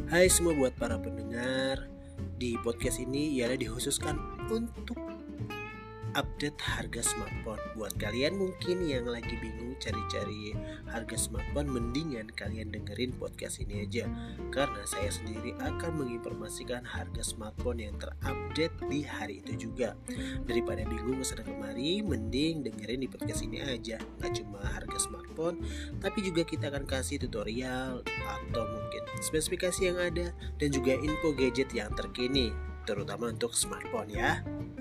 Hai semua buat para pendengar. Di podcast ini ialah dikhususkan untuk update harga smartphone. Buat kalian mungkin yang lagi bingung cari-cari harga smartphone, mendingan kalian dengerin podcast ini aja, karena saya sendiri akan menginformasikan harga smartphone yang terupdate di hari itu juga. Daripada bingung kesana kemari, mending dengerin di podcast ini aja. Gak cuma harga smartphone, tapi juga kita akan kasih tutorial atau mungkin spesifikasi yang ada dan juga info gadget yang terkini, terutama untuk smartphone ya.